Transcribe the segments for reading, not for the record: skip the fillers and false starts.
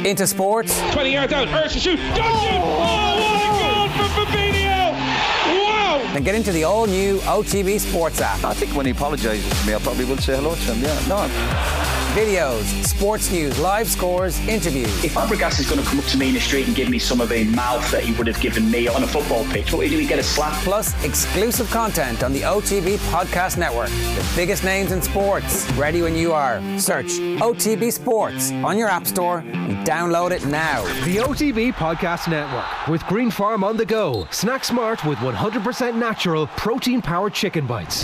Into sports. 20 yards out, Ursa shoot, don't shoot! Oh, what a goal from Fabinho! Wow! Then get into the all-new OTB Sports app. I think when he apologises to me, I probably will say hello to him, yeah. No. Videos, sports news, live scores, interviews. If Fabregas is going to come up to me in the street and give me some of the mouth that he would have given me on a football pitch, what do we get a slap? Plus exclusive content on the OTB Podcast Network. The biggest names in sports. Ready when you are. Search OTB Sports on your app store and download it now. The OTB Podcast Network with Green Farm on the go. Snack smart with 100% natural protein-powered chicken bites.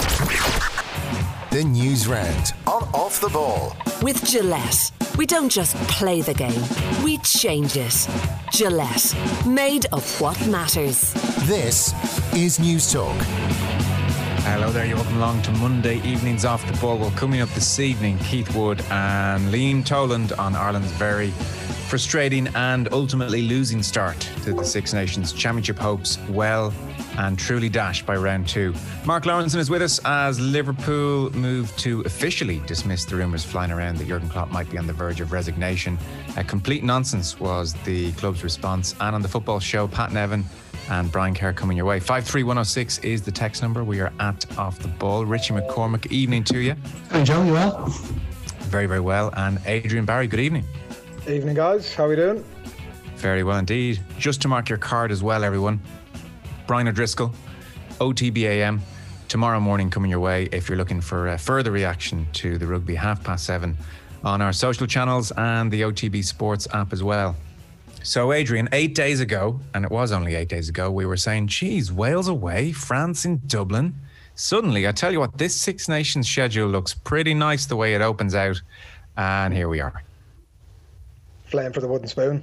The news round on Off the Ball. With Gillette, we don't just play the game, we change it. Gillette, made of what matters. This is News Talk. Hello there, you're welcome along to Monday evening's Off the Ball. Well, coming up this evening, Keith Wood and Liam Toland on Ireland's very frustrating and ultimately losing start to the Six Nations Championship hopes well and truly dashed by round two. Mark Lawrenson is with us as Liverpool move to officially dismiss the rumours flying around that Jurgen Klopp might be on the verge of resignation. A complete nonsense was the club's response. And on the football show, Pat Nevin and Brian Kerr coming your way. 53106 is the text number. We are at Off the Ball. Richie McCormick, evening to you. Hey Joe, you well? Very, very well. And Adrian Barry, good evening. Evening guys, how are we doing? Very well indeed. Just to mark your card as well, everyone. Brian O'Driscoll, OTBAM, tomorrow morning coming your way if you're looking for a further reaction to the rugby 7:30 on our social channels and the OTB Sports app as well. So Adrian, 8 days ago, and it was only 8 days ago, we were saying, geez, Wales away, France in Dublin. Suddenly, I tell you what, this Six Nations schedule looks pretty nice the way it opens out. And here we are. Playing for the wooden spoon.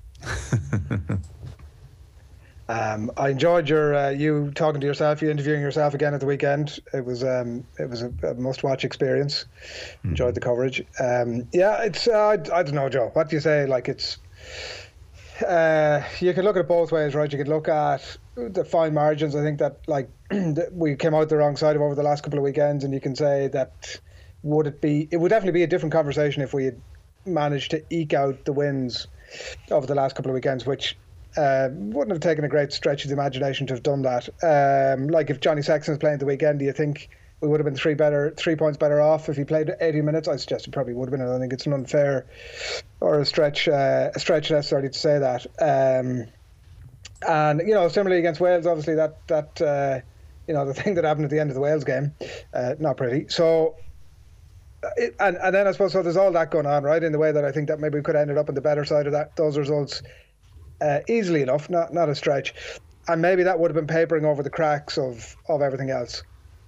I enjoyed your you talking to yourself, you interviewing yourself again at the weekend. It was a must-watch experience. Enjoyed the coverage. Yeah, it's I don't know, Joe. What do you say? Like it's you can look at it both ways, right? You can look at the fine margins. I think that like we came out the wrong side of over the last couple of weekends, and you can say that it would definitely be a different conversation if we had managed to eke out the wins over the last couple of weekends, which wouldn't have taken a great stretch of the imagination to have done that. Like if Johnny Sexton's playing the weekend, do you think we would have been 3 points better off if he played 80 minutes? I suggest it probably would have been. I don't think it's an unfair or a stretch necessarily to say that. And similarly against Wales, obviously that the thing that happened at the end of the Wales game, not pretty. So. And then I suppose so there's all that going on, right, in the way that I think that maybe we could have ended up on the better side of those results easily enough, not a stretch, and maybe that would have been papering over the cracks of everything else.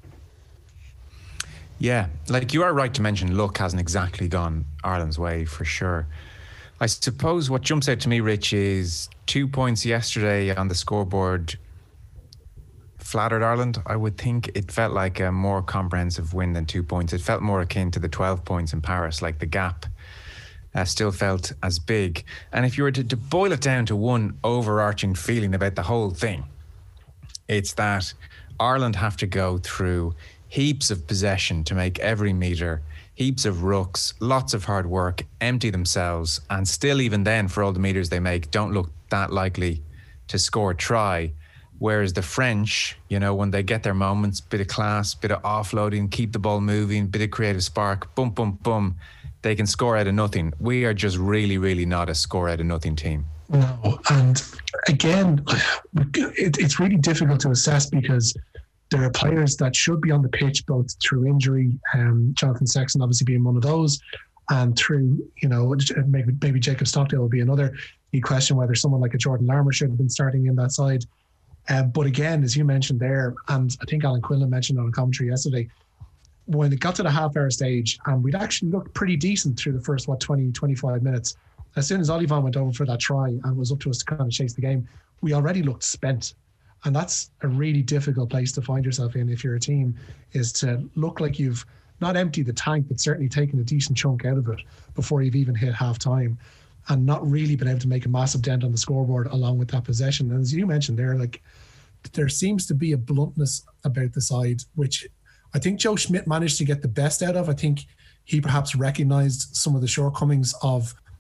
Yeah, like you are right to mention luck hasn't exactly gone Ireland's way for sure. I suppose what jumps out to me, Rich, is 2 points yesterday on the scoreboard flattered Ireland. I would think it felt like a more comprehensive win than 2 points. It felt more akin to the 12 points in Paris, like the gap still felt as big. And if you were to boil it down to one overarching feeling about the whole thing, it's that Ireland have to go through heaps of possession to make every metre, heaps of rucks, lots of hard work, empty themselves, and still even then, for all the metres they make, don't look that likely to score a try. Whereas the French, when they get their moments, bit of class, bit of offloading, keep the ball moving, bit of creative spark, boom, boom, boom, they can score out of nothing. We are just really, really not a score out of nothing team. No, and again, it's really difficult to assess because there are players that should be on the pitch both through injury, Jonathan Sexton obviously being one of those, and through, maybe Jacob Stockdale will be another. You question whether someone like a Jordan Larmour should have been starting in that side. But again, as you mentioned there, and I think Alan Quinlan mentioned on a commentary yesterday, when it got to the half-hour stage, and we'd actually looked pretty decent through the first, 20, 25 minutes. As soon as Olivan went over for that try and was up to us to kind of chase the game, we already looked spent. And that's a really difficult place to find yourself in if you're a team, is to look like you've not emptied the tank, but certainly taken a decent chunk out of it before you've even hit half-time, and not really been able to make a massive dent on the scoreboard along with that possession. And as you mentioned there, there seems to be a bluntness about the side, which I think Joe Schmidt managed to get the best out of. I think he perhaps recognised some of the shortcomings of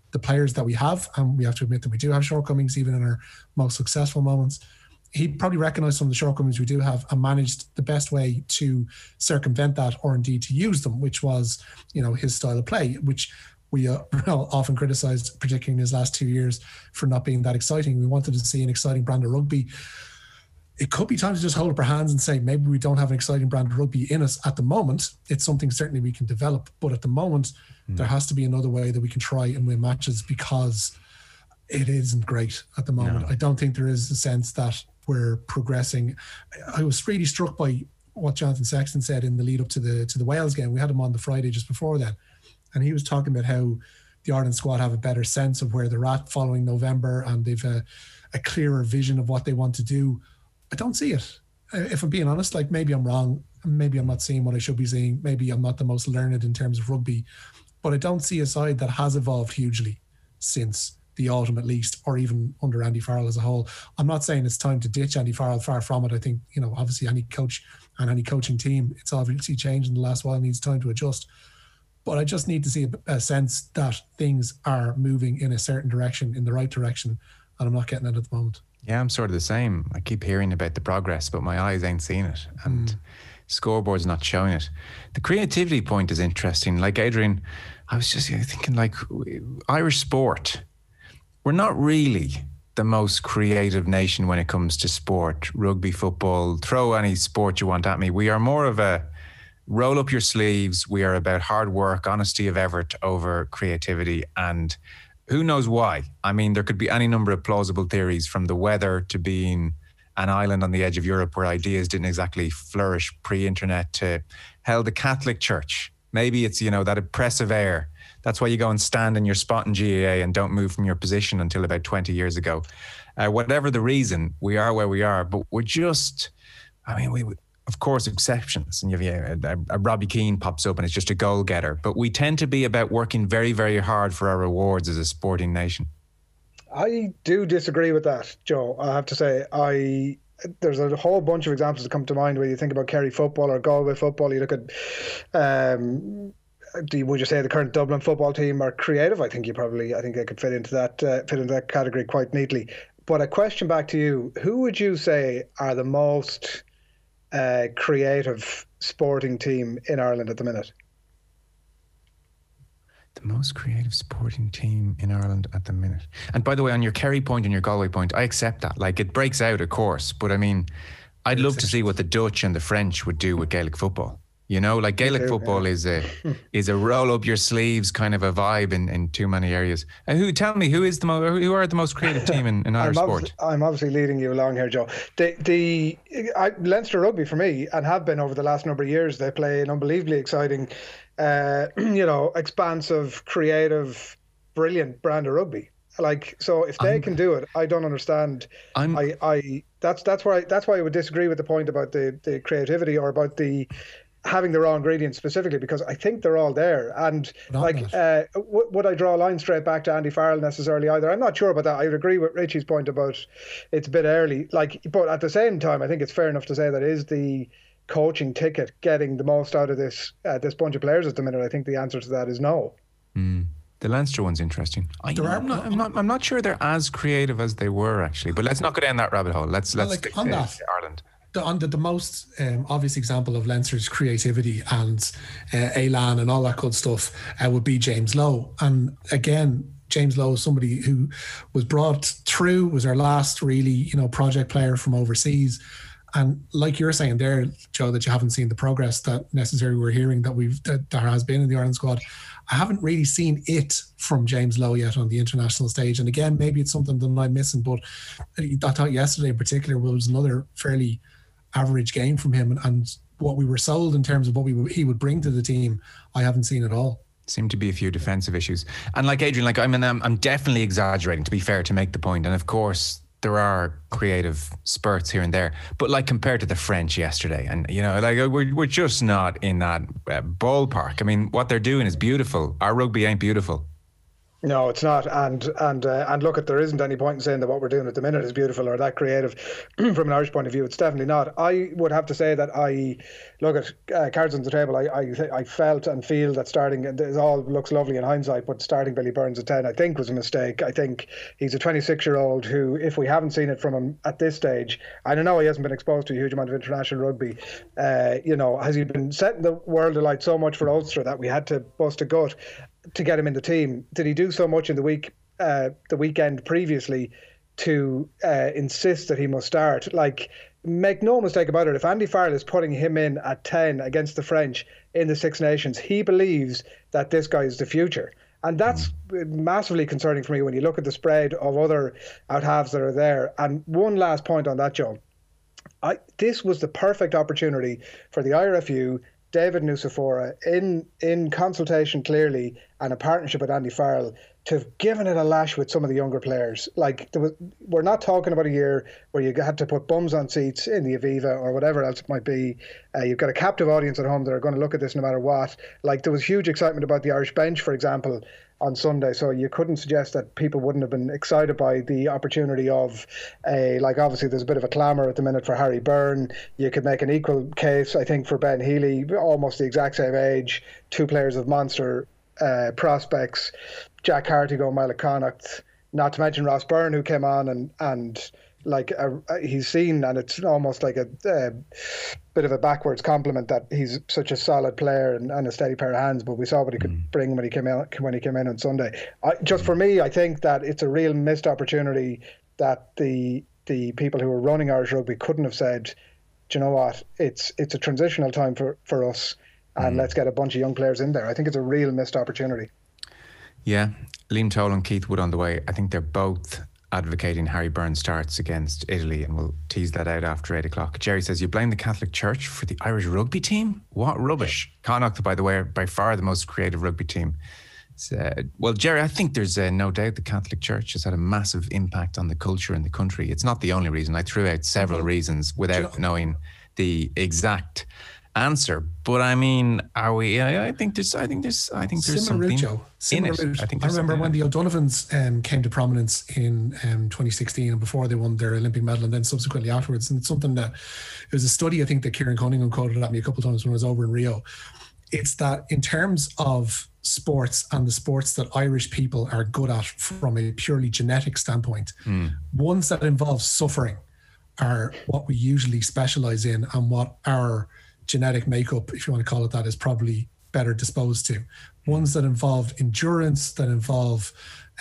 the players that we have, and we have to admit that we do have shortcomings even in our most successful moments. He probably recognised some of the shortcomings we do have and managed the best way to circumvent that, or indeed to use them, which was, his style of play, which we often criticised, particularly in his last 2 years, for not being that exciting. We wanted to see an exciting brand of rugby. It could be time to just hold up our hands and say, maybe we don't have an exciting brand of rugby in us at the moment. It's something certainly we can develop, but at the moment, there has to be another way that we can try and win matches, because it isn't great at the moment. No. I don't think there is a sense that we're progressing. I was really struck by what Jonathan Sexton said in the lead up to the Wales game. We had him on the Friday just before then, and he was talking about how the Ireland squad have a better sense of where they're at following November, and they've a clearer vision of what they want to do. I don't see it. If I'm being honest, maybe I'm wrong. Maybe I'm not seeing what I should be seeing. Maybe I'm not the most learned in terms of rugby, but I don't see a side that has evolved hugely since the autumn, at least, or even under Andy Farrell as a whole. I'm not saying it's time to ditch Andy Farrell, far from it. I think, obviously any coach and any coaching team, it's obviously changed in the last while, needs time to adjust. But I just need to see a sense that things are moving in a certain direction, in the right direction, and I'm not getting it at the moment. Yeah, I'm sort of the same. I keep hearing about the progress, but my eyes ain't seeing it, and scoreboard's not showing it. The creativity point is interesting. Like Adrian, I was just thinking, Irish sport, we're not really the most creative nation when it comes to sport, rugby, football, throw any sport you want at me. We are more of a roll up your sleeves. We are about hard work, honesty of effort over creativity, and who knows why? I mean, there could be any number of plausible theories, from the weather to being an island on the edge of Europe where ideas didn't exactly flourish pre-internet, to hell, the Catholic Church. Maybe it's, that oppressive air. That's why you go and stand in your spot in GAA and don't move from your position until about 20 years ago. Whatever the reason, we are where we are, but we're just, we of course, exceptions. And a Robbie Keane pops up and it's just a goal getter. But we tend to be about working very, very hard for our rewards as a sporting nation. I do disagree with that, Joe. I have to say, there's a whole bunch of examples that come to mind where you think about Kerry football or Galway football. You look at, would you say the current Dublin football team are creative? I think they could fit into that category quite neatly. But a question back to you: who would you say are the most creative sporting team in Ireland at the minute? The most creative sporting team in Ireland at the minute. And by the way, on your Kerry point and your Galway point, I accept that. It breaks out, of course. But I'd love to see what the Dutch and the French would do with Gaelic football. Gaelic football is a roll up your sleeves kind of a vibe in too many areas. And tell me, who are the most creative team in Irish sport? I'm obviously leading you along here, Joe. Leinster Rugby, for me, and have been over the last number of years, they play an unbelievably exciting, expansive, creative, brilliant brand of rugby. So if they can do it, I don't understand. That's why I would disagree with the point about the creativity, or about the having the raw ingredients specifically, because I think they're all there. And would I draw a line straight back to Andy Farrell necessarily either? I'm not sure about that. I would agree with Richie's point about it's a bit early. But at the same time, I think it's fair enough to say that is the coaching ticket getting the most out of this bunch of players at the minute. I think the answer to that is no. The Leinster one's interesting. I'm not sure they're as creative as they were, actually. But let's not go down that rabbit hole. Let's stick to Ireland. The most obvious example of Leinster's creativity and elan and all that good stuff would be James Lowe. And again, James Lowe is somebody who was brought through, was our last really, project player from overseas. And like you're saying there, Joe, that you haven't seen the progress that necessarily we're hearing that there has been in the Ireland squad. I haven't really seen it from James Lowe yet on the international stage. And again, maybe it's something that I'm missing, but I thought yesterday in particular was another fairly average game from him, and what we were sold in terms of what he would bring to the team, I haven't seen at all. Seem to be a few defensive issues. And like Adrian, I'm definitely exaggerating, to be fair, to make the point. And of course, there are creative spurts here and there, but compared to the French yesterday, and we're just not in that ballpark. What they're doing is beautiful. Our rugby ain't beautiful. No, it's not. And look, there isn't any point in saying that what we're doing at the minute is beautiful or that creative from an Irish point of view. It's definitely not. I would have to say that I look at cards on the table. I felt and feel that starting, it all looks lovely in hindsight, but starting Billy Burns at 10, I think, was a mistake. I think he's a 26-year-old who, if we haven't seen it from him at this stage, I don't know, he hasn't been exposed to a huge amount of international rugby. Has he been setting the world alight so much for Ulster that we had to bust a gut to get him in the team? Did he do so much in the weekend previously to insist that he must start? Like, make no mistake about it, if Andy Farrell is putting him in at 10 against the French in the Six Nations, he believes that this guy is the future. And that's massively concerning for me when you look at the spread of other out-halves that are there. And one last point on that, Joe. This was the perfect opportunity for the IRFU, David Nucifora, in consultation clearly and a partnership with Andy Farrell, to have given it a lash with some of the younger players. Like, we're not talking about a year where you had to put bums on seats in the Aviva or whatever else it might be. You've got a captive audience at home that are going to look at this no matter what. Like, there was huge excitement about the Irish bench, for example, on Sunday, so you couldn't suggest that people wouldn't have been excited by the opportunity of obviously there's a bit of a clamour at the minute for Harry Byrne. You could make an equal case, I think, for Ben Healy, almost the exact same age, two players of monster prospects, Jack Hartigo, Mila Connacht, not to mention Ross Byrne, who came on and he's seen, and it's almost like a bit of a backwards compliment that he's such a solid player and a steady pair of hands, but we saw what he could bring when he came in on Sunday. Just for me, I think that it's a real missed opportunity that the people who are running Irish rugby couldn't have said, do you know what, it's a transitional time for us, and let's get a bunch of young players in there. I think it's a real missed opportunity. Yeah, Liam Toll and Keith Wood on the way. I think they're both advocating Harry Byrne starts against Italy, and we'll tease that out after 8 o'clock. Jerry says, you blame the Catholic Church for the Irish rugby team? What rubbish. Connacht, by the way, are by far the most creative rugby team. Well, Jerry, I think there's no doubt the Catholic Church has had a massive impact on the culture in the country. It's not the only reason. I threw out several reasons without knowing the exact answer, but I mean, are we? I think there's something in it. I remember when the O'Donovans came to prominence in 2016, and before they won their Olympic medal, and then subsequently afterwards. And it's something that, it was a study I think that Kieran Cunningham quoted at me a couple of times when I was over in Rio. It's that in terms of sports and the sports that Irish people are good at from a purely genetic standpoint, ones that involve suffering are what we usually specialize in, and what our genetic makeup, if you want to call it that, is probably better disposed to. Ones that involve endurance, that involve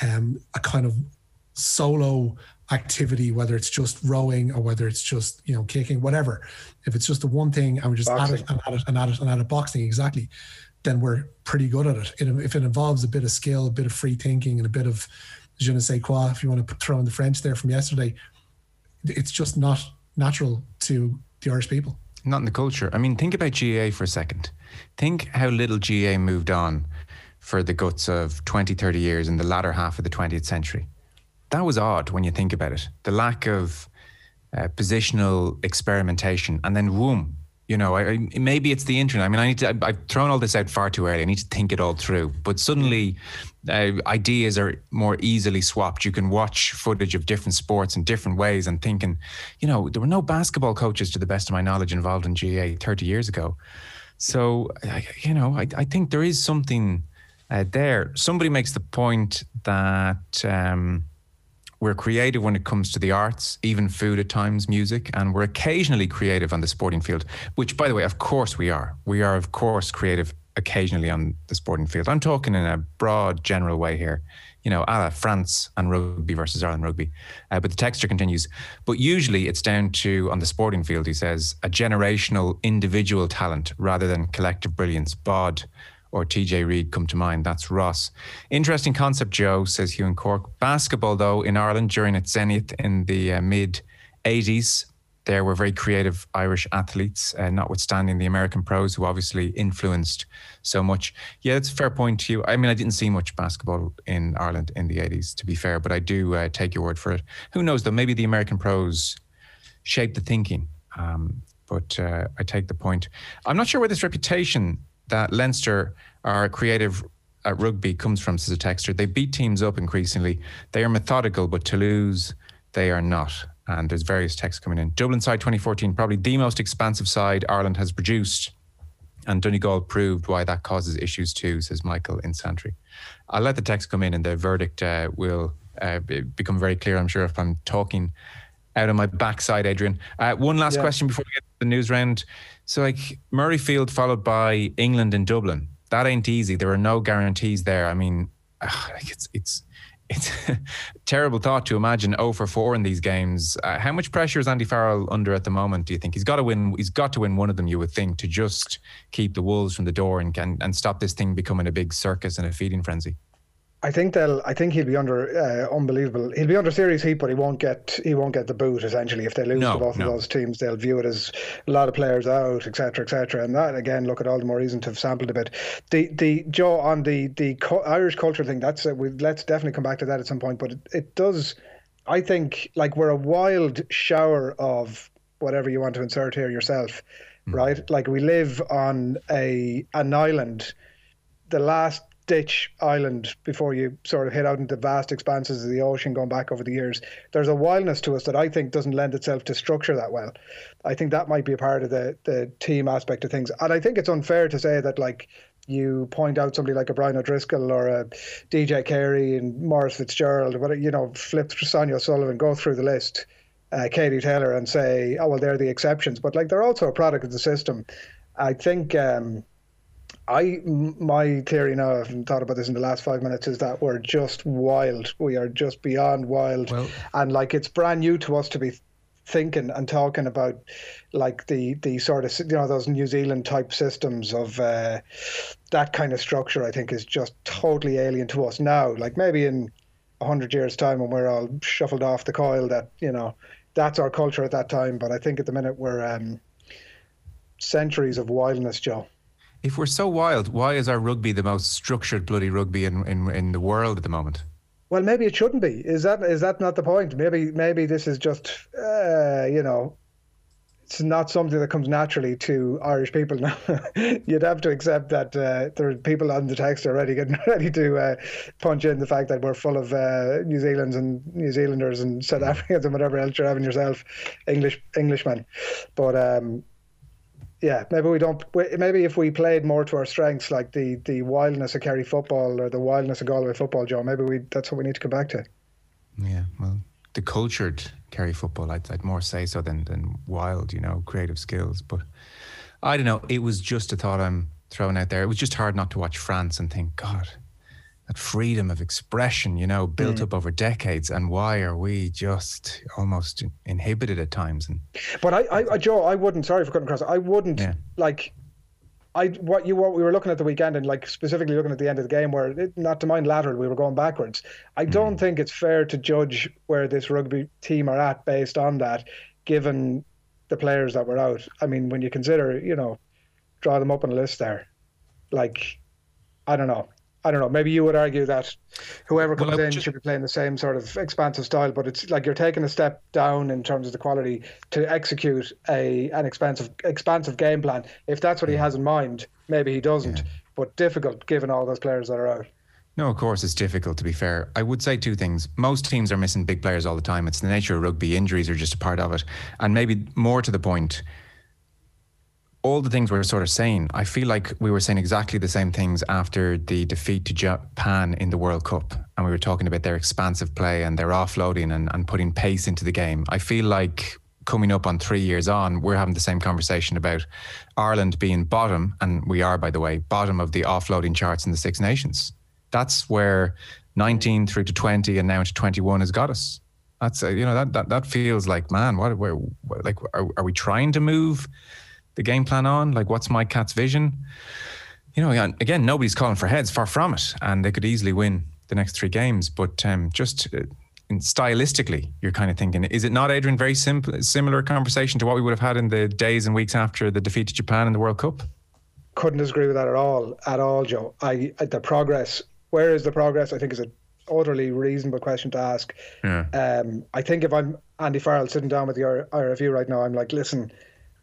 a kind of solo activity, whether it's just rowing or whether it's just, kicking, whatever. If it's just the one thing and we just add it, boxing, exactly, then we're pretty good at it. If it involves a bit of skill, a bit of free thinking, and a bit of je ne sais quoi, if you want to throw in the French there from yesterday, it's just not natural to the Irish people. Not in the culture. I mean, think about GAA for a second. Think how little GAA moved on for the guts of 20, 30 years in the latter half of the 20th century. That was odd when you think about it. The lack of positional experimentation, and then whoom, maybe it's the internet. I mean, I've thrown all this out far too early. I need to think it all through. But suddenly ideas are more easily swapped. You can watch footage of different sports in different ways and thinking, there were no basketball coaches, to the best of my knowledge, involved in GAA 30 years ago. So, I think there is something there. Somebody makes the point that we're creative when it comes to the arts, even food at times, music, and we're occasionally creative on the sporting field, which, by the way, of course we are. We are, of course, creative occasionally on the sporting field. I'm talking in a broad, general way here, a la France and rugby versus Ireland rugby. But the texture continues. But usually it's down to, on the sporting field, he says, a generational individual talent rather than collective brilliance. Bod or TJ Reid come to mind. That's Ross. Interesting concept, Joe, says Hugh in Cork. Basketball, though, in Ireland during its zenith in the mid-80s, there were very creative Irish athletes, notwithstanding the American pros, who obviously influenced so much. Yeah, that's a fair point to you. I mean, I didn't see much basketball in Ireland in the 80s, to be fair, but I do take your word for it. Who knows, though? Maybe the American pros shaped the thinking. But I take the point. I'm not sure where this reputation that Leinster are creative at rugby comes from, says a texter. They beat teams up increasingly. They are methodical, but to lose, they are not. And there's various texts coming in. Dublin side 2014, probably the most expansive side Ireland has produced. And Donegal proved why that causes issues too, says Michael in Santry. I'll let the text come in and the verdict will become very clear, I'm sure, if I'm talking out of my backside, Adrian. One last question before we get to the news round. So, like, Murrayfield followed by England and Dublin. That ain't easy. There are no guarantees there. I mean, it's a terrible thought to imagine 0 for 4 in these games. How much pressure is Andy Farrell under at the moment, do you think? He's got to win. He's got to win one of them, you would think, to just keep the wolves from the door and stop this thing becoming a big circus and a feeding frenzy. I think he'll be under unbelievable. He'll be under serious heat, but he won't get the boot. Essentially, if they lose to both of those teams, they'll view it as a lot of players out, etc., etc. And that, again, look at all the more reason to have sampled a bit. The Joe, on the Irish culture thing, that's let's definitely come back to that at some point. But it does. I think, like, we're a wild shower of whatever you want to insert here yourself, right? Like, we live on an island, the last ditch island before you sort of hit out into vast expanses of the ocean going back over the years. There's a wildness to us that I think doesn't lend itself to structure that well. I think that might be a part of the team aspect of things. And I think it's unfair to say that, like, you point out somebody like a Brian O'Driscoll or a DJ Carey and Maurice Fitzgerald, flip Sonia O'Sullivan, go through the list, Katie Taylor, and say, oh, well, they're the exceptions. But, like, they're also a product of the system. I think... my theory now, I haven't thought about this in the last 5 minutes, is that we're just wild. We are just beyond wild. Well, and, like, it's brand new to us to be thinking and talking about, like, the sort of, those New Zealand type systems of that kind of structure. I think is just totally alien to us now. Like, maybe in 100 years' time when we're all shuffled off the coil, that, that's our culture at that time. But I think at the minute we're centuries of wildness, Joe. If we're so wild, why is our rugby the most structured bloody rugby in the world at the moment? Well, maybe it shouldn't be. Is that not the point? Maybe this is just, it's not something that comes naturally to Irish people now. You'd have to accept that there are people on the text already getting ready to punch in the fact that we're full of New Zealanders and South Africans and whatever else you're having yourself, Englishmen. But... yeah, maybe if we played more to our strengths, like the wildness of Kerry football or the wildness of Galway football, Joe, maybe that's what we need to come back to. Yeah, well, the cultured Kerry football, I'd more say so than wild, creative skills. But I don't know, it was just a thought I'm throwing out there. It was just hard not to watch France and think, God, that freedom of expression, built up over decades, and why are we just almost inhibited at times? But I Joe, I wouldn't. Sorry for cutting across. I wouldn't like. What we were looking at the weekend, and, like, specifically looking at the end of the game, where not to mind lateral, we were going backwards. I don't think it's fair to judge where this rugby team are at based on that, given the players that were out. I mean, when you consider, draw them up on a list there, like, I don't know. Maybe you would argue that whoever comes in should be playing the same sort of expansive style, but it's like you're taking a step down in terms of the quality to execute an expansive game plan. If that's what he has in mind, maybe he doesn't, but difficult given all those players that are out. No, of course it's difficult, to be fair. I would say two things. Most teams are missing big players all the time. It's the nature of rugby. Injuries are just a part of it. And maybe more to the point, all the things we're sort of saying, I feel like we were saying exactly the same things after the defeat to Japan in the World Cup. And we were talking about their expansive play and their offloading and putting pace into the game. I feel like coming up on 3 years on, we're having the same conversation about Ireland being bottom, and we are, by the way, bottom of the offloading charts in the Six Nations. That's where 19 through to 20 and now to 21 has got us. That's, that feels like, man, are we trying to move the game plan on? Like, what's Mike Catt's vision? Again, nobody's calling for heads, far from it, and they could easily win the next 3 games. But stylistically, you're kind of thinking, is it not, Adrian, very similar conversation to what we would have had in the days and weeks after the defeat to Japan in the World Cup? Couldn't disagree with that at all, Joe. The progress, where is the progress? I think is an utterly reasonable question to ask. Yeah. I think if I'm Andy Farrell sitting down with the RFU right now, I'm like, listen,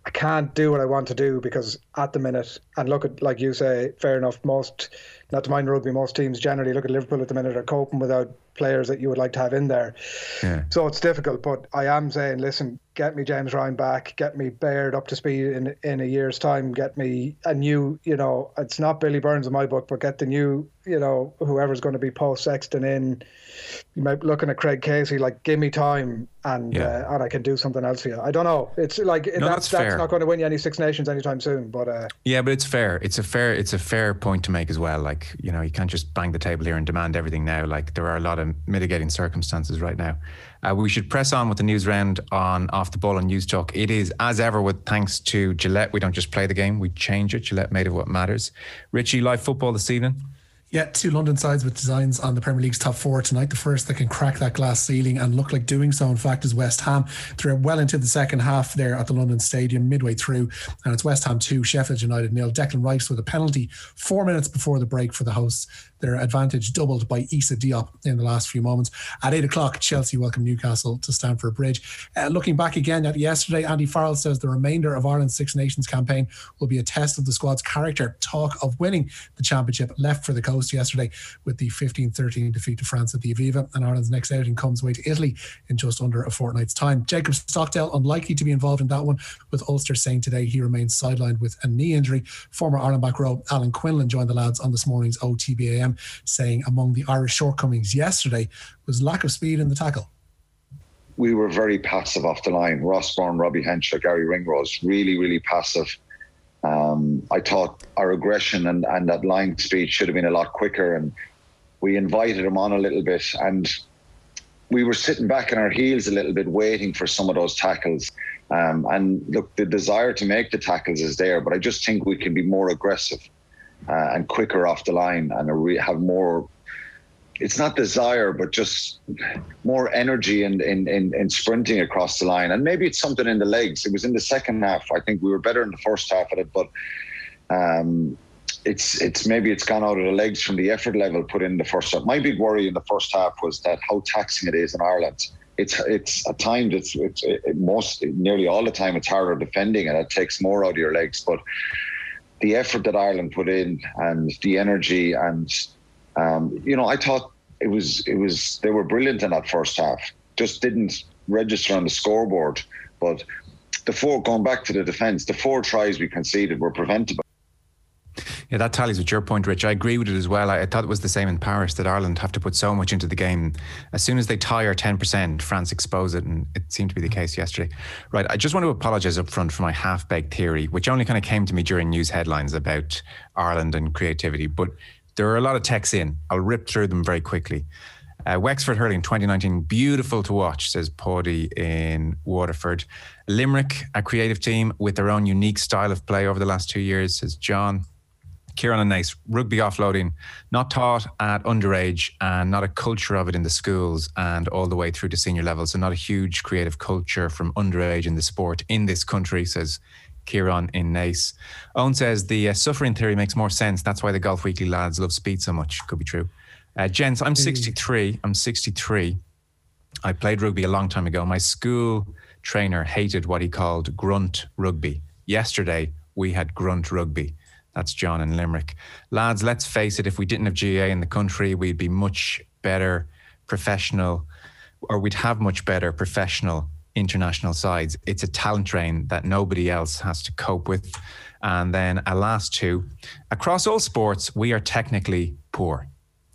I can't do what I want to do because at the minute, and look at, like you say, fair enough, not to mind rugby, most teams generally look at Liverpool at the minute are coping without players that you would like to have in there. Yeah. So it's difficult, but I am saying, listen, get me James Ryan back, get me Baird up to speed in a year's time, get me a new, it's not Billy Burns in my book, but get the new, whoever's going to be post-Sexton in. You might be looking at Craig Casey, like, give me time and I can do something else for you. I don't know. It's like, that's not going to win you any Six Nations anytime soon. But yeah, but it's fair. It's a fair point to make as well. Like, you can't just bang the table here and demand everything now. Like, there are a lot of mitigating circumstances right now. We should press on with the news round on Off the Ball and News Talk. It is, as ever, with thanks to Gillette. We don't just play the game, we change it. Gillette, made of what matters. Richie, live football this evening. Yeah, 2 London sides with designs on the Premier League's top 4 tonight. The first that can crack that glass ceiling and look like doing so, in fact, is West Ham. They're well into the second half there at the London Stadium, midway through, and it's West Ham 2, Sheffield United 0. Declan Rice with a penalty 4 minutes before the break for the hosts. Their advantage doubled by Issa Diop in the last few moments. At 8 o'clock, Chelsea welcome Newcastle to Stamford Bridge. Looking back again at yesterday, Andy Farrell says the remainder of Ireland's Six Nations campaign will be a test of the squad's character. Talk of winning the championship left for the coast yesterday with the 15-13 defeat to France at the Aviva, and Ireland's next outing comes away to Italy in just under a fortnight's time. Jacob Stockdale unlikely to be involved in that one, with Ulster saying today he remains sidelined with a knee injury. Former Ireland back row Alan Quinlan joined the lads on this morning's OTBAM, saying among the Irish shortcomings yesterday was lack of speed in the tackle. We were very passive off the line. Ross Byrne, Robbie Henshaw, Gary Ringrose, really, really passive. I thought our aggression and that line speed should have been a lot quicker, and we invited them on a little bit, and we were sitting back on our heels a little bit waiting for some of those tackles. And look, the desire to make the tackles is there, but I just think we can be more aggressive and quicker off the line and have more, it's not desire, but just more energy in sprinting across the line. And maybe it's something in the legs. It was in the second half. I think we were better in the first half at it, but it's maybe it's gone out of the legs from the effort level put in the first half. My big worry in the first half was that how taxing it is in Ireland. It's at times nearly all the time it's harder defending and it takes more out of your legs. But the effort that Ireland put in and the energy and I thought it was they were brilliant in that first half. Just didn't register on the scoreboard. But going back to the defence, the 4 tries we conceded were preventable. Yeah, that tallies with your point, Rich. I agree with it as well. I thought it was the same in Paris, that Ireland have to put so much into the game. As soon as they tire 10%, France expose it, and it seemed to be the case yesterday. Right, I just want to apologise up front for my half-baked theory, which only kind of came to me during news headlines about Ireland and creativity, but there are a lot of texts in. I'll rip through them very quickly. Wexford hurling 2019, beautiful to watch, says Paddy in Waterford. Limerick, a creative team with their own unique style of play over the last 2 years, says John. Kieran and Nace, rugby offloading, not taught at underage and not a culture of it in the schools and all the way through to senior level. So not a huge creative culture from underage in the sport in this country, says Kieran in Nace. Owen says the suffering theory makes more sense. That's why the Golf Weekly lads love speed so much. Could be true. Gents, I'm 63. I played rugby a long time ago. My school trainer hated what he called grunt rugby. Yesterday, we had grunt rugby. That's John in Limerick. Lads, let's face it, if we didn't have GAA in the country, we'd be much better professional, or we'd have much better professional international sides. It's a talent drain that nobody else has to cope with. And then a last 2. Across all sports, we are technically poor.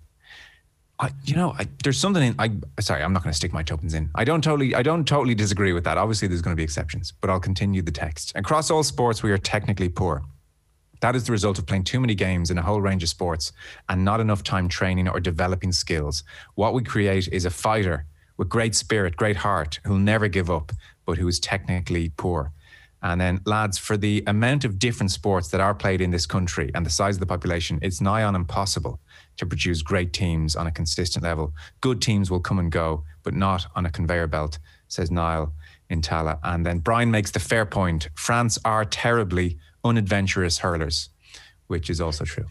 There's something in. Sorry, I'm not going to stick my tuppence in. I don't totally disagree with that. Obviously, there's going to be exceptions, but I'll continue the text. Across all sports, we are technically poor. That is the result of playing too many games in a whole range of sports and not enough time training or developing skills. What we create is a fighter with great spirit, great heart, who'll never give up, but who is technically poor. And then, lads, for the amount of different sports that are played in this country and the size of the population, it's nigh on impossible to produce great teams on a consistent level. Good teams will come and go, but not on a conveyor belt, says Niall in Tala. And then Brian makes the fair point. France are terribly unadventurous hurlers, which is also true.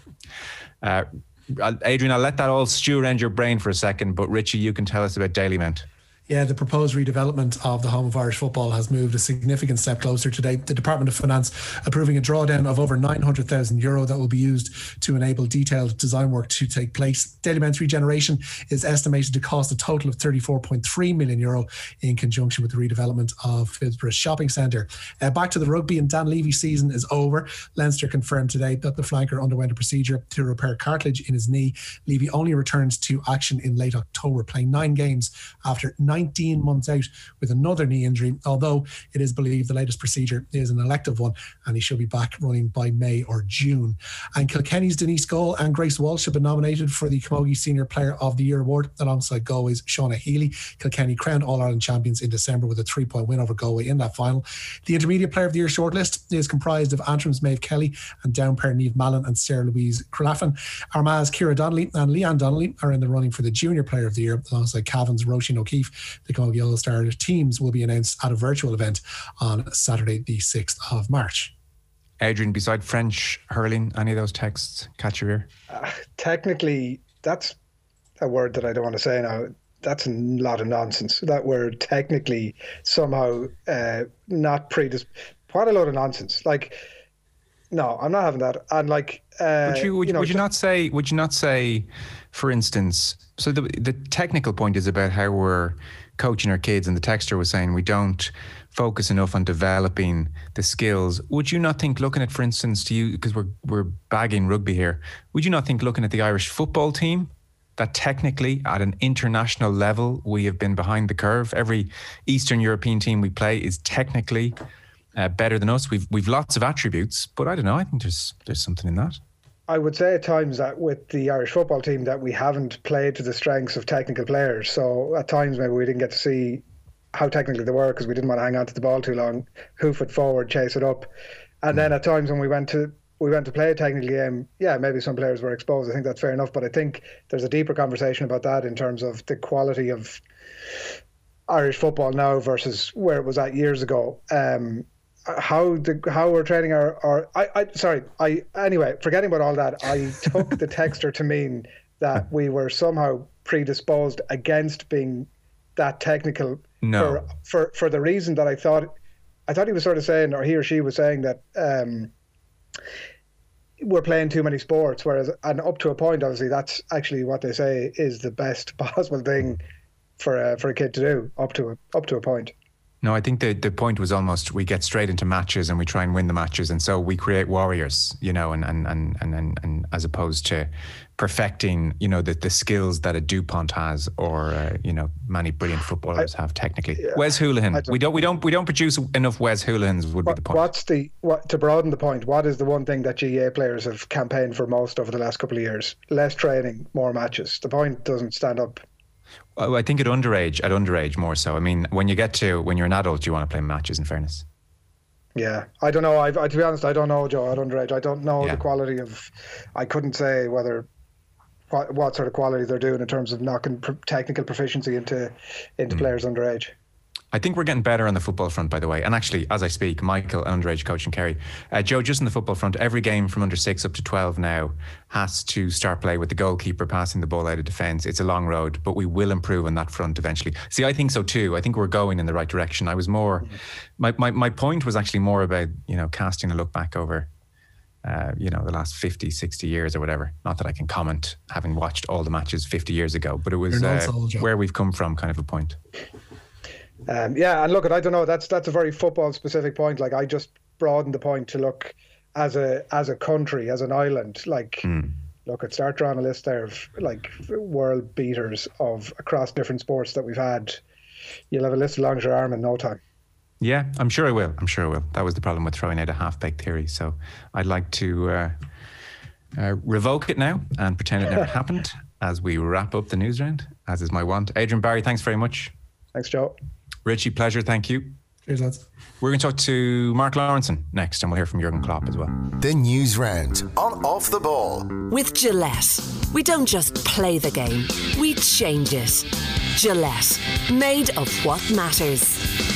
Adrian, I'll let that all stew around your brain for a second, but Richie, you can tell us about Dalymount. Yeah, the proposed redevelopment of the home of Irish football has moved a significant step closer today. The Department of Finance approving a drawdown of over €900,000 that will be used to enable detailed design work to take place. Dalymount's regeneration is estimated to cost a total of €34.3 million in conjunction with the redevelopment of Phibsborough Shopping Centre. Back to the rugby, and Dan Levy's season is over. Leinster confirmed today that the flanker underwent a procedure to repair cartilage in his knee. Levy only returns to action in late October, playing 9 games after 19 months out with another knee injury, although it is believed the latest procedure is an elective one and he should be back running by May or June. And Kilkenny's Denise Gall and Grace Walsh have been nominated for the Camogie Senior Player of the Year award alongside Galway's Shauna Healy. Kilkenny crowned All-Ireland champions in December with a 3-point win over Galway in that final. The Intermediate Player of the Year shortlist is comprised of Antrim's Maeve Kelly and Downpair Niamh Mallon and Sarah Louise Cralaffin. Armagh's Ciara Donnelly and Leanne Donnelly are in the running for the Junior Player of the Year alongside Cavan's Roisin O'Keefe. The Camogie All-Star teams will be announced at a virtual event on Saturday the 6th of March. Adrian, beside French hurling, any of those texts catch your ear? Technically, that's a word that I don't want to say now. That's a lot of nonsense. That word technically somehow not what a load of nonsense. Like, no, I'm not having that. And like, would you not say, for instance, so the technical point is about how we're coaching our kids, and the texter was saying we don't focus enough on developing the skills. Would you not think, looking at, for instance, because we're bagging rugby here, would you not think, looking at the Irish football team, that technically at an international level we have been behind the curve? Every Eastern European team we play is technically better than us. We've lots of attributes, but I don't know, I think there's something in that. I would say at times that with the Irish football team that we haven't played to the strengths of technical players. So at times maybe we didn't get to see how technical they were because we didn't want to hang on to the ball too long, hoof it forward, chase it up. And then at times when we went to play a technical game, yeah, maybe some players were exposed. I think that's fair enough. But I think there's a deeper conversation about that in terms of the quality of Irish football now versus where it was at years ago. How we're training anyway, forgetting about all that, I took the texter to mean that we were somehow predisposed against being that technical. No. For the reason that I thought he was sort of saying, or he or she was saying, that we're playing too many sports, and up to a point, obviously, that's actually what they say is the best possible thing for a kid to do, up to a point. No, I think the point was almost we get straight into matches and we try and win the matches, and so we create warriors, and as opposed to perfecting, the skills that a DuPont has, or many brilliant footballers have technically. Yeah, Wes Hoolahan. We don't produce enough Wes Hoolahans would be the point. To broaden the point, what is the one thing that GAA players have campaigned for most over the last couple of years? Less training, more matches. The point doesn't stand up. Well, I think at underage more so. I mean, when you're an adult, you want to play matches, in fairness. Yeah, I don't know. To be honest, I don't know, Joe, at underage. I don't know the quality of... I couldn't say what sort of quality they're doing in terms of knocking technical proficiency into players underage. I think we're getting better on the football front, by the way. And actually, as I speak, Michael, an underage coach in Kerry. Joe, just on the football front, every game from under 6 up to 12 now has to start play with the goalkeeper passing the ball out of defence. It's a long road, but we will improve on that front eventually. See, I think so too. I think we're going in the right direction. I was more... My point was actually more about, casting a look back over, the last 50, 60 years or whatever. Not that I can comment, having watched all the matches 50 years ago, but it was where we've come from kind of a point. And look, I don't know. That's a very football specific point. Like, I just broadened the point to look as a country, as an island. Like, look, at start drawing a list there of like world beaters of across different sports that we've had. You'll have a list along your arm in no time. Yeah, I'm sure I will. That was the problem with throwing out a half-baked theory. So I'd like to revoke it now and pretend it never happened as we wrap up the news round, as is my want. Adrian Barry, thanks very much. Thanks, Joe. Richie, pleasure. Thank you. Cheers, lads. We're going to talk to Mark Lawrenson next, and we'll hear from Jurgen Klopp as well. The news round on Off the Ball. With Gillette, we don't just play the game, we change it. Gillette, made of what matters.